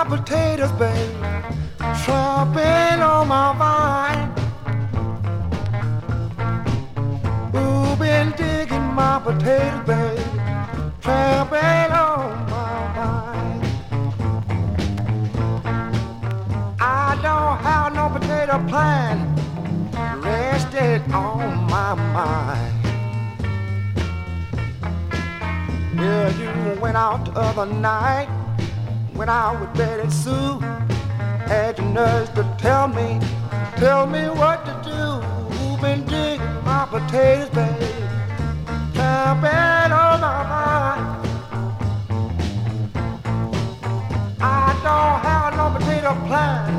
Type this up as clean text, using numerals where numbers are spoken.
potatoes, babe, tramping on my vine. Ooh, been digging my potatoes, babe, tramping on my vine. I don't have no potato plant rested on my mind. Well, you went out the other night when I was Betty Sue. Had the nerve to tell me what to do. Been digging my potatoes, babe, tramping on my vine. I don't have no potato plant